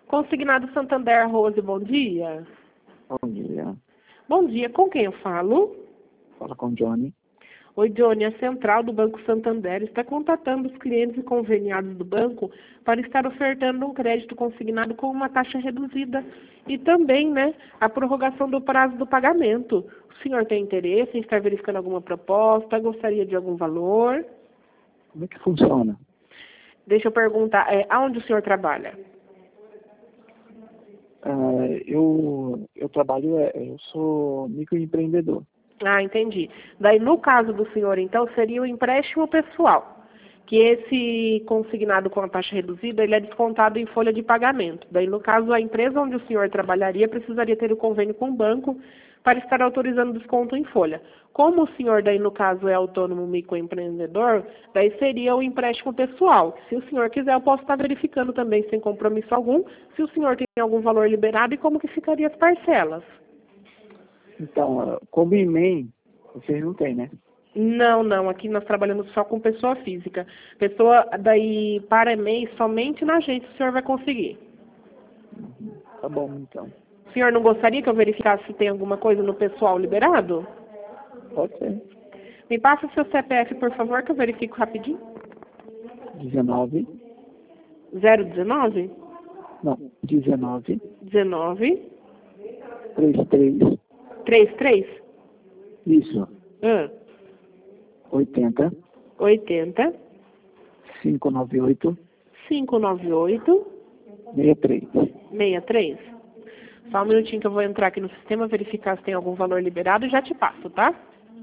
Consignado Santander Rose, bom dia. Bom dia. Bom dia, com quem eu falo? Fala com o Johnny. Oi, Johnny, a central do Banco Santander está contatando os clientes e conveniados do banco para estar ofertando um crédito consignado com uma taxa reduzida e também, a prorrogação do prazo do pagamento. O senhor tem interesse em estar verificando alguma proposta? Gostaria de algum valor? Como é que funciona? Deixa eu perguntar, aonde o senhor trabalha? Eu trabalho, eu sou microempreendedor. Ah, entendi. Daí, no caso do senhor, então, seria o empréstimo pessoal, que esse consignado com a taxa reduzida, ele é descontado em folha de pagamento. Daí, no caso, a empresa onde o senhor trabalharia precisaria ter o convênio com o banco para estar autorizando desconto em folha. Como o senhor, daí, no caso, é autônomo microempreendedor, daí seria o empréstimo pessoal. Se o senhor quiser, eu posso estar verificando também, sem compromisso algum, se o senhor tem algum valor liberado e como que ficaria as parcelas. Então, como e-mail, vocês não têm, né? Não. Aqui nós trabalhamos só com pessoa física. Pessoa, daí, para e-mail, somente na agência o senhor vai conseguir. Tá bom, então. O senhor não gostaria que eu verificasse se tem alguma coisa no pessoal liberado? Pode ser. Me passa seu CPF, por favor, que eu verifico rapidinho. 19. 019? Não, 19. 19? 33. 33? Isso. 80. 80? 598. 598? 63. 63? Só um minutinho que eu vou entrar aqui no sistema, verificar se tem algum valor liberado e já te passo, tá?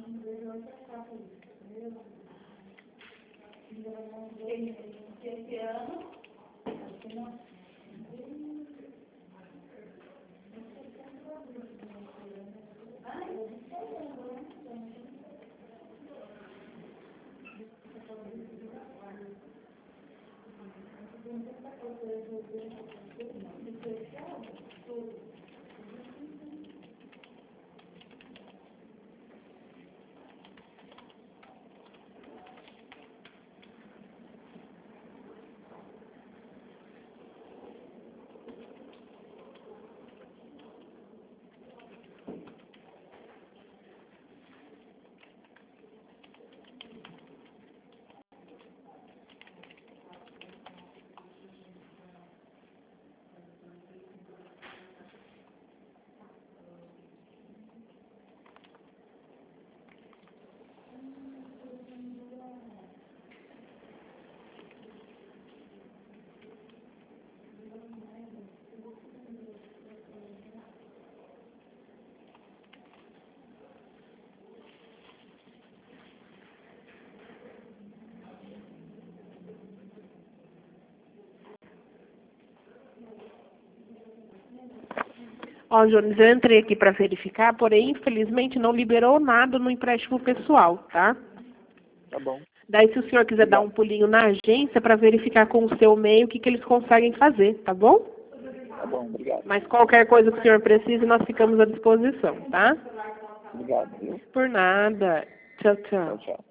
Ó, Jones, eu entrei aqui para verificar, porém, infelizmente, não liberou nada no empréstimo pessoal, tá? Tá bom. Daí, se o senhor quiser dar um pulinho na agência para verificar com o seu e-mail o que eles conseguem fazer, tá bom? Tá bom, obrigado. Mas qualquer coisa que o senhor precise, nós ficamos à disposição, tá? Obrigado, viu? Por nada. Tchau, tchau. Tchau, tchau.